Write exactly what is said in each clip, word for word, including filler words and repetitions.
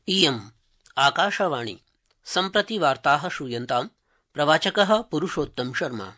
इयम् आकाशवाणी सम्प्रति वार्ताः श्रूयन्ताम् प्रवाचकः पुरुषोत्तम शर्मा।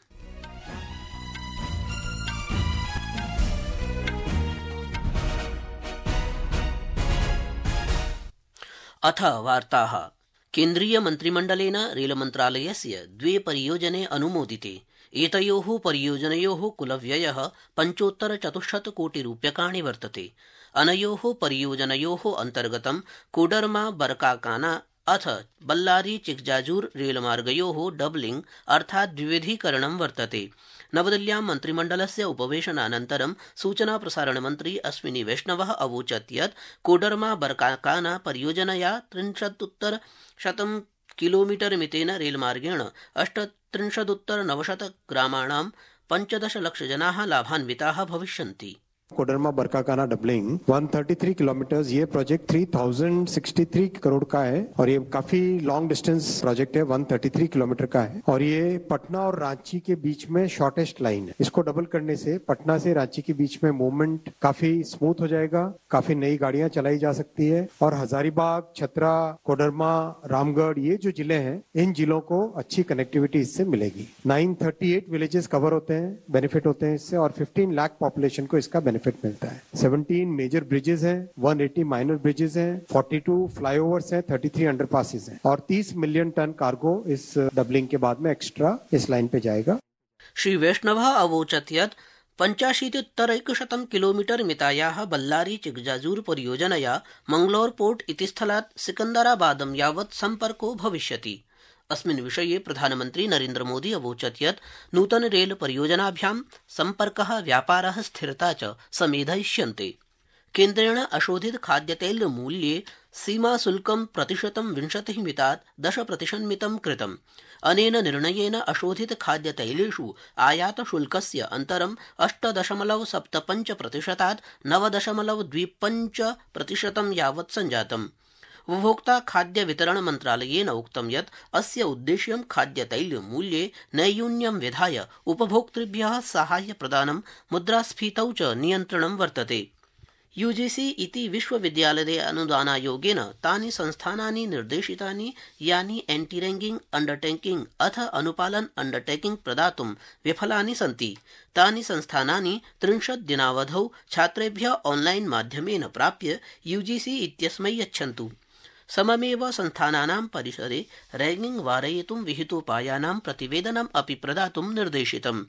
अथ वार्ताः। केन्द्रीय मन्त्रिमण्डलेन रेलमन्त्रालयस्य द्वे परियोजने अनुमोदिते। एतयोः परियोजनयोः कुलव्ययः पञ्चोत्तर चतुश्शत कोटि रूप्यकाणि वर्तते। अनयोः परियोजनयोः अन्तर्गतं कोडरमा बरकाकाना अथ बल्लारी चिकजाजूर रेलमार्गयोः डबलिंग अर्थात् द्विविधीकरणं वर्तते। नवदिल्ल्यां मन्त्रिमण्डलस्य उपवेशनानन्तरं सूचना प्रसारण मन्त्री अश्विनी वैष्णवः अवोचत् यत् कोडरमा बरकाकाना परियोजनया त्रिंशदुत्तर शतं किलोमीटर मितेन रेलमार्गेण अष्टत्रिंशदुत्तर नवशत ग्रामाणां पञ्चदश लक्षजनाः लाभान्विताः भविष्यन्ति। कोडरमा बरकाकाना डबलिंग एक सौ तैंतीस किलोमीटर ये प्रोजेक्ट तीन हज़ार तिरसठ करोड़ का है और ये काफी लॉन्ग डिस्टेंस प्रोजेक्ट है। एक सौ तैंतीस किलोमीटर का है और ये पटना और रांची के बीच में शॉर्टेस्ट लाइन है। इसको डबल करने से पटना से रांची के बीच में मूवमेंट काफी स्मूथ हो जाएगा, काफी नई गाड़ियां चलाई जा सकती है और हजारीबाग, छतरा, कोडरमा, रामगढ़ ये जो जिले हैं इन जिलों को अच्छी कनेक्टिविटी इससे मिलेगी। नौ सौ अड़तीस विलेजेस कवर होते हैं, बेनिफिट होते हैं इससे और पंद्रह लाख पॉपुलेशन को इसका बेनिफिट मिलता है। सत्रह मेजर ब्रिजेस हैं, एक सौ अस्सी माइनर ब्रिजेस हैं, बयालीस फ्लाईओवर्स हैं, तैंतीस अंडरपासेस हैं और तीस मिलियन टन कार्गो इस डबलिंग के बाद में एक्स्ट्रा इस लाइन पे जाएगा। श्री वैष्णवः अवोचत् यत् पञ्चाशीत्युत्तरैकशतं किलोमीटर मितायाः बल्लारी चिकजाजूर परियोजनया मंगलौर पोर्ट इति स्थलात् सिकन्दराबादं यावत् सम्पर्को भविष्यति। अस्मिन् विषये प्रधानमन्त्री नरेन्द्र मोदी अवोचत् यत् नूतन रेल परियोजनाभ्यां सम्पर्कः, व्यापारः, स्थिरता च समेधयिष्यन्ते। केन्द्रेण अशोधित खाद्यतैल मूल्ये सीमाशुल्कं प्रतिशतं विंशतिः मितात् दश प्रतिशन्मितं कृतम्। अनेन निर्णयेन अशोधित खाद्यतैलेषु आयात शुल्कस्य अन्तरम् अष्ट दशमलव सप्त पञ्च प्रतिशतात् नव दशमलव द्वि पञ्च प्रतिशतं यावत् सञ्जातम्। उपभोक्ता खाद्य वितरण मन्त्रालयेन उक्तं यत् अस्य उद्देश्यं खाद्यतैल मूल्ये नैयून्यं विधाय उपभोक्तृभ्यः साहाय्य प्रदानं, मुद्रास्फीतौ च नियन्त्रणं वर्तते। यूजीसी इति विश्वविद्यालय अनुदानायोगेन तानि संस्थानानि निर्देशितानि यानि एंटी रैंकिंग अंडरटेकिंग अथ अनुपालन अंडरटेकिंग प्रदातुं विफलानि सन्ति। तानि संस्थानानि त्रिंशत् दिनावधौ छात्रेभ्यः ऑनलाइन माध्यमेन प्राप्य यूजीसी इत्यस्मै यच्छन्तु। सममेव संस्थानानां परिसरे रैगिंग वारयितुं विहितोपायानां प्रतिवेदनम् अपि प्रदातुं निर्देशितम्।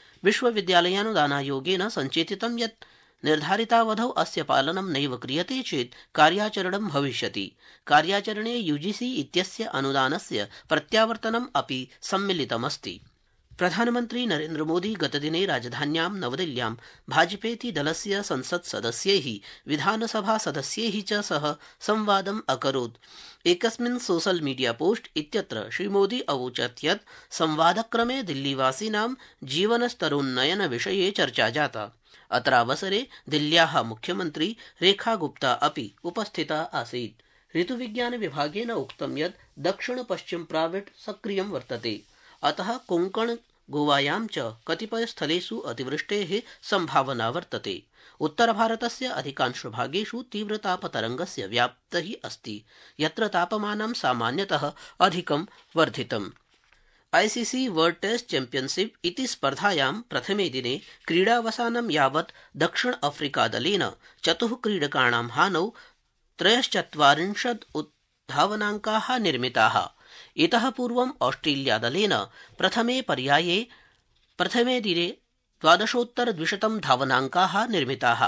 विश्वविद्यालयानुदानायोगेन सञ्चेतितं यत् निर्धारितावधौ अस्य पालनं नैव क्रियते चेत् कार्याचरणं भविष्यति। कार्याचरणे यूजीसी इत्यस्य अनुदानस्य प्रत्यावर्तनम् अपि सम्मिलितमस्ति। प्रधानमन्त्री नरेन्द्र मोदी गतदिने राजधान्यां नवदिल्ल्यां भाजपेति दलस्य संसत् सदस्यैः, विधानसभा सदस्यैः च सह संवादम् अकरोत्। एकस्मिन् सोशल मीडिया पोस्ट इत्यत्र श्रीमोदी अवोचत् यत् संवादक्रमे दिल्लीवासीनां जीवनस्तरोन्नयन विषये चर्चा जाता। अत्रावसरे दिल्ल्याः मुख्यमन्त्री रेखा गुप्ता अपि उपस्थिता आसीत्। ऋतुविज्ञान विभागेन उक्तं यत् दक्षिण पश्चिम प्राविट् सक्रियं वर्तते, अतः कोंकण गोवायां च कतिपय स्थलेषु अतिवृष्टेः सम्भावना वर्तते। उत्तरभारतस्य अधिकांशभागेषु तीव्रतापतरङ्गस्य व्याप्तिः अस्ति, यत्र तापमानं सामान्यतः अधिकं वर्धितम्। आईसीसी वर्ल्ड टेस्ट चैम्पियनशिप इति स्पर्धायां प्रथमे दिने क्रीडावसानं यावत् दक्षिण अफ्रीका दलेन चतुः क्रीडकाणां हानौ त्रयश्चत्वारिंशत् धावनाङ्काः निर्मिताः। इतः पूर्वम् ऑस्ट्रेलिया दलेन प्रथमे पर्याये प्रथमे दिने द्वादशोत्तर द्विशतं धावनाङ्काः निर्मिताः।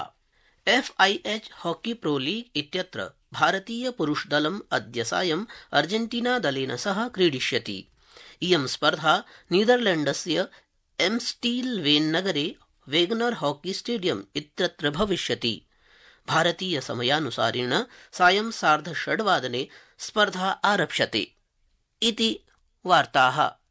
एफआईएच हॉकी प्रो लीग इत्यत्र भारतीय पुरुषदलम् अद्य सायं अर्जेंटीना दलेन सह क्रीडिष्यति। इयं स्पर्धा नीदरलैण्डस्य एम्स्टील वेन् नगरे वेगनर हॉकी स्टेडियम इत्यत्र भविष्यति। भारतीय समयानुसारेण सायं सार्ध षड्वादने स्पर्धा आरप्स्यते। इति वार्ताः।